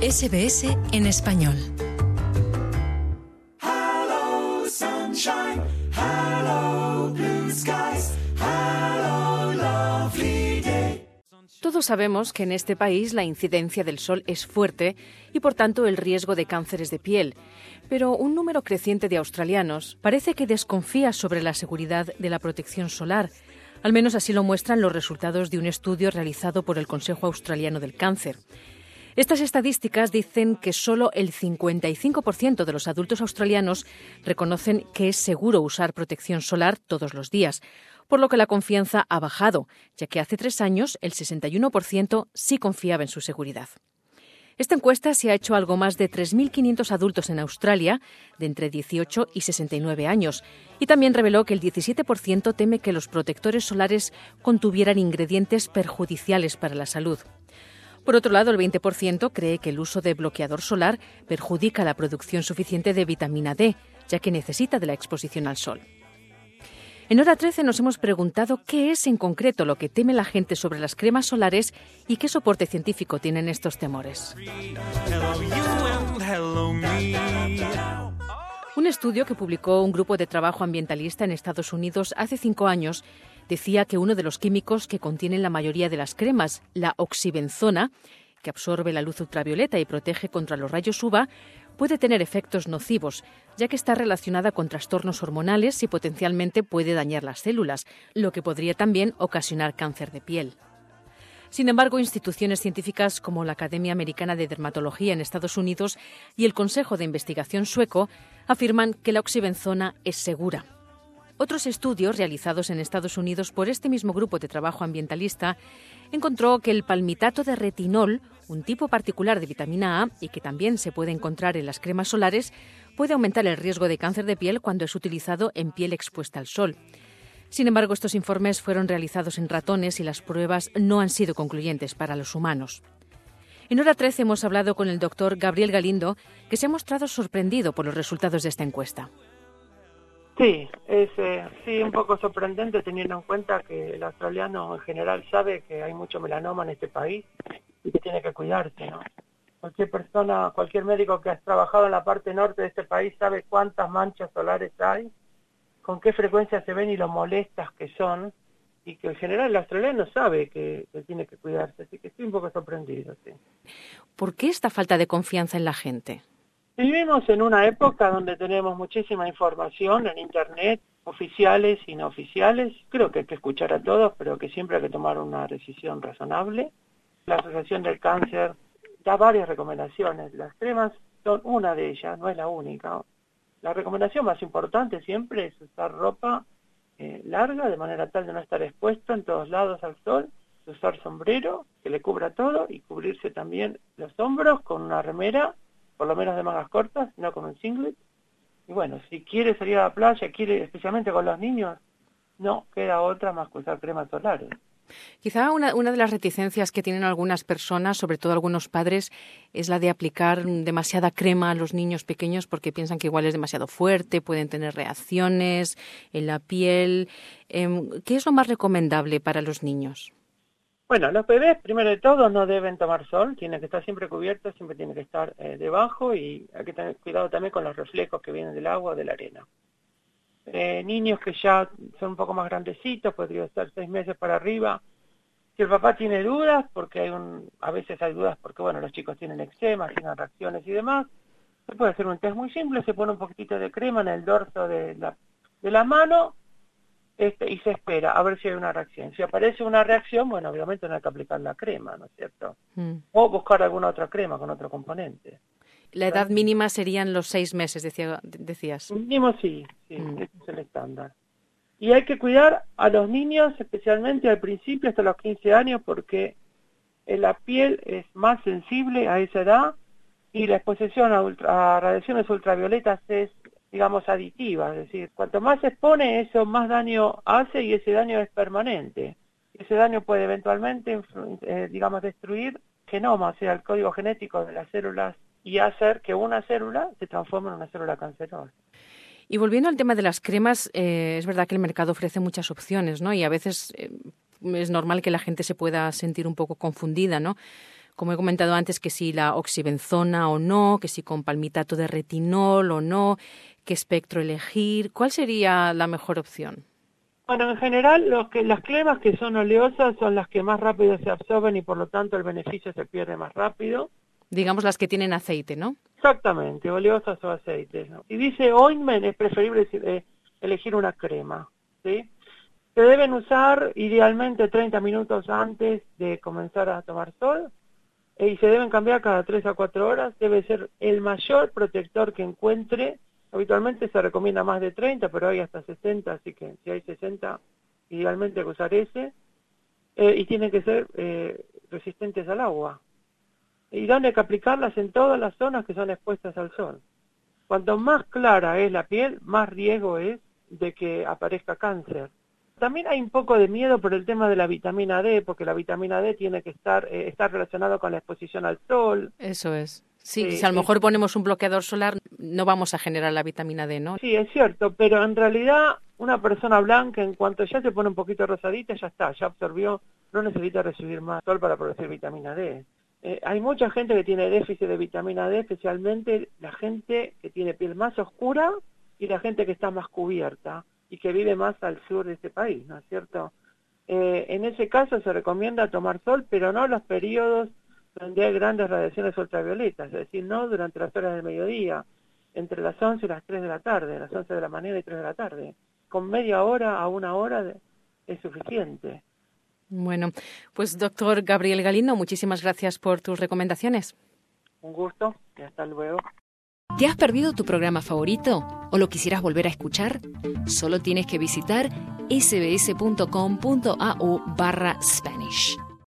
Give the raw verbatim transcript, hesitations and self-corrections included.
S B S en español. Hello, sunshine. Hello, blue skies. Hello, lovely day. Todos sabemos que en este país la incidencia del sol es fuerte y, por tanto, el riesgo de cánceres de piel. Pero un número creciente de australianos parece que desconfía sobre la seguridad de la protección solar. Al menos así lo muestran los resultados de un estudio realizado por el Consejo Australiano del Cáncer. Estas estadísticas dicen que solo el cincuenta y cinco por ciento de los adultos australianos reconocen que es seguro usar protección solar todos los días, por lo que la confianza ha bajado, ya que hace tres años el sesenta y uno por ciento sí confiaba en su seguridad. Esta encuesta se ha hecho a algo más de tres mil quinientos adultos en Australia, de entre dieciocho y sesenta y nueve años, y también reveló que el diecisiete por ciento teme que los protectores solares contuvieran ingredientes perjudiciales para la salud. Por otro lado, el veinte por ciento cree que el uso de bloqueador solar perjudica la producción suficiente de vitamina D, ya que necesita de la exposición al sol. En Hora trece nos hemos preguntado qué es en concreto lo que teme la gente sobre las cremas solares y qué soporte científico tienen estos temores. Un estudio que publicó un grupo de trabajo ambientalista en Estados Unidos hace cinco años decía que uno de los químicos que contienen la mayoría de las cremas, la oxibenzona, que absorbe la luz ultravioleta y protege contra los rayos U V A, puede tener efectos nocivos, ya que está relacionada con trastornos hormonales y potencialmente puede dañar las células, lo que podría también ocasionar cáncer de piel. Sin embargo, instituciones científicas como la Academia Americana de Dermatología en Estados Unidos y el Consejo de Investigación sueco afirman que la oxibenzona es segura. Otros estudios realizados en Estados Unidos por este mismo grupo de trabajo ambientalista encontró que el palmitato de retinol, un tipo particular de vitamina A y que también se puede encontrar en las cremas solares, puede aumentar el riesgo de cáncer de piel cuando es utilizado en piel expuesta al sol. Sin embargo, estos informes fueron realizados en ratones y las pruebas no han sido concluyentes para los humanos. En Hora trece hemos hablado con el doctor Gabriel Galindo, que se ha mostrado sorprendido por los resultados de esta encuesta. Sí, es eh, sí un poco sorprendente teniendo en cuenta que el australiano en general sabe que hay mucho melanoma en este país y que tiene que cuidarse, ¿no? Cualquier persona, cualquier médico que ha trabajado en la parte norte de este país sabe cuántas manchas solares hay, con qué frecuencia se ven y lo molestas que son, y que en general el australiano sabe que, que tiene que cuidarse, así que estoy un poco sorprendido, sí. ¿Por qué esta falta de confianza en la gente? Vivimos en una época donde tenemos muchísima información en Internet, oficiales y no oficiales. Creo que hay que escuchar a todos, pero que siempre hay que tomar una decisión razonable. La Asociación del Cáncer da varias recomendaciones. Las cremas son una de ellas, no es la única. La recomendación más importante siempre es usar ropa eh, larga, de manera tal de no estar expuesto en todos lados al sol, usar sombrero que le cubra todo y cubrirse también los hombros con una remera, por lo menos de mangas cortas, no con un singlet. Y bueno, si quiere salir a la playa, quiere, especialmente con los niños, no queda otra más que usar cremas solares. Quizá una, una de las reticencias que tienen algunas personas, sobre todo algunos padres, es la de aplicar demasiada crema a los niños pequeños porque piensan que igual es demasiado fuerte, pueden tener reacciones en la piel. ¿Qué es lo más recomendable para los niños? Bueno, los bebés, primero de todo, no deben tomar sol, tienen que estar siempre cubiertos, siempre tienen que estar eh, debajo, y hay que tener cuidado también con los reflejos que vienen del agua o de la arena. Eh, niños que ya son un poco más grandecitos, podría estar seis meses para arriba. Si el papá tiene dudas, porque hay un, a veces hay dudas porque bueno, los chicos tienen eczema, tienen reacciones y demás, se puede hacer un test muy simple, se pone un poquitito de crema en el dorso de la, de la mano, Este, y se espera a ver si hay una reacción. Si aparece una reacción, bueno, obviamente no hay que aplicar la crema, ¿no es cierto? Mm. O buscar alguna otra crema con otro componente. La edad ¿Pero? mínima serían los seis meses, decía, decías. Mínimo sí, sí, mm. ese es el estándar. Y hay que cuidar a los niños, especialmente al principio, hasta los quince años, porque la piel es más sensible a esa edad y la exposición a, ultra, a radiaciones ultravioletas es, digamos, aditiva, es decir, cuanto más se expone, eso más daño hace y ese daño es permanente. Ese daño puede eventualmente, eh, digamos, destruir el genoma, o sea, el código genético de las células y hacer que una célula se transforme en una célula cancerosa. Y volviendo al tema de las cremas, eh, es verdad que el mercado ofrece muchas opciones, ¿no? Y a veces eh, es normal que la gente se pueda sentir un poco confundida, ¿no? como he comentado antes, que si la oxibenzona o no, que si con palmitato de retinol o no, qué espectro elegir. ¿Cuál sería la mejor opción? Bueno, en general, los que, las cremas que son oleosas son las que más rápido se absorben y por lo tanto el beneficio se pierde más rápido. Digamos las que tienen aceite, ¿no? Exactamente, oleosas o aceites, ¿no? Y dice ointment, es preferible eh, elegir una crema, ¿sí? Se deben usar idealmente treinta minutos antes de comenzar a tomar sol eh, y se deben cambiar cada tres a cuatro horas. Debe ser el mayor protector que encuentre. Habitualmente se recomienda más de treinta, pero hay hasta sesenta, así que si hay sesenta, idealmente hay que usar ese. Eh, y tienen que ser eh, resistentes al agua. Y donde hay que aplicarlas en todas las zonas que son expuestas al sol. Cuanto más clara es la piel, más riesgo es de que aparezca cáncer. También hay un poco de miedo por el tema de la vitamina D, porque la vitamina D tiene que estar, eh, estar relacionado con la exposición al sol. Eso es. Sí, Sí, si a lo sí. mejor ponemos un bloqueador solar, no vamos a generar la vitamina D, ¿no? Sí, es cierto, pero en realidad una persona blanca, en cuanto ya se pone un poquito rosadita, ya está, ya absorbió, no necesita recibir más sol para producir vitamina D. Eh, hay mucha gente que tiene déficit de vitamina D, especialmente la gente que tiene piel más oscura y la gente que está más cubierta y que vive más al sur de este país, ¿no es cierto? Eh, en ese caso se recomienda tomar sol, pero no los periodos donde hay grandes radiaciones ultravioletas, es decir, no durante las horas del mediodía, entre las once y las tres de la tarde, las once de la mañana y tres de la tarde. Con media hora a una hora de, es suficiente. Bueno, pues doctor Gabriel Galindo, muchísimas gracias por tus recomendaciones. Un gusto y hasta luego. ¿Te has perdido tu programa favorito o lo quisieras volver a escuchar? Solo tienes que visitar sbs punto com punto a u barra Spanish.